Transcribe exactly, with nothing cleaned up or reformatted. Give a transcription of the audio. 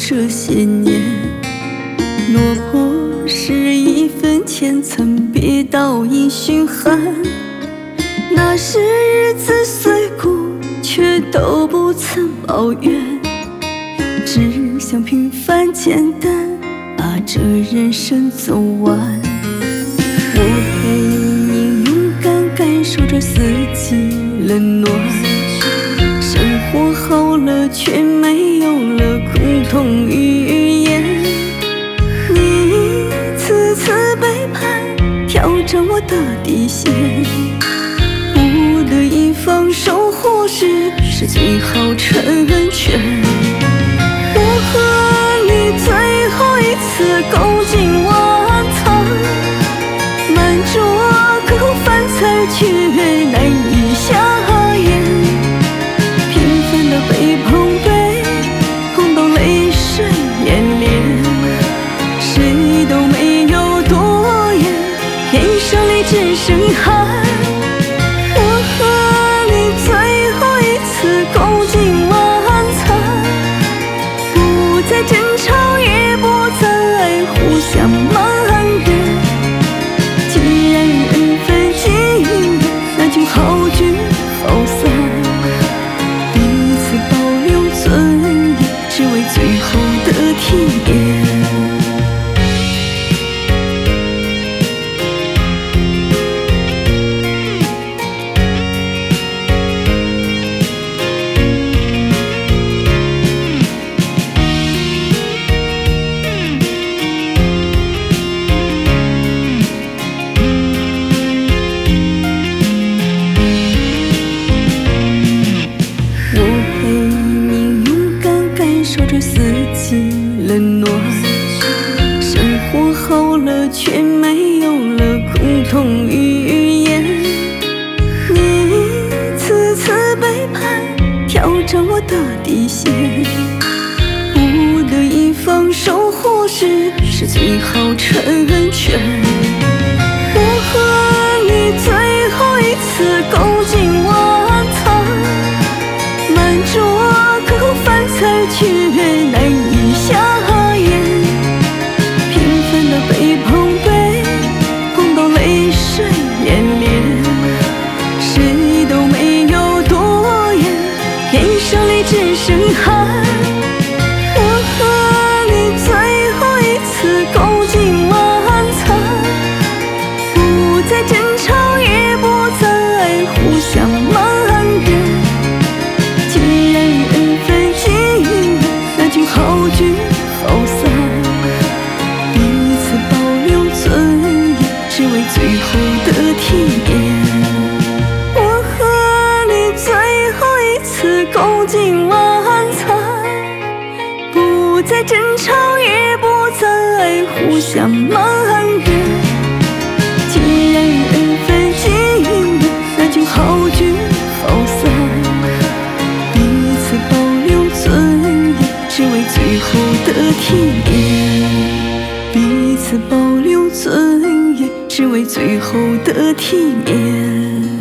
这些年，落魄是一分钱，曾别到阴循寒。那时日子虽苦，却都不曾抱怨，只想平凡简单，把这人生走完。我陪你勇敢感受着四季冷暖，生活好了却没有了苦痛语言。你次次背叛，挑战我的底线，不得已放手，或许是最好成全。我和你最后一次共进晚餐，满桌可口饭菜却难以下咽，平凡的被碰杯，碰到泪水连连，谁都没有多言，眼眶里只剩汗。我和你最后一次共进晚餐，不再争吵，也不再互相埋怨。既然缘分尽缘，那就好聚好散，彼此保留尊严，只为最后的体面。这四季冷暖，生活好了却没有了苦痛语言。你次次背叛，挑战我的底线，不得已放手，或许是最好成全。我和你最后一次共进晚餐，满桌可口饭菜却难以下咽，平凡的被碰杯，碰到泪水连连，谁都没有多言，眼眶里只剩汗。我和你最后一次共进晚餐，不再争吵，也不再互相埋怨。既然缘分尽缘，那就好聚好散，彼此保留尊严，只为最后的体面。我和你最后一次共进晚餐，不再争吵，也不再互相埋怨。既然缘分尽缘，那就好聚好散，彼此保留尊严，只为最后的体面。彼此保留尊严，只为最后的体面。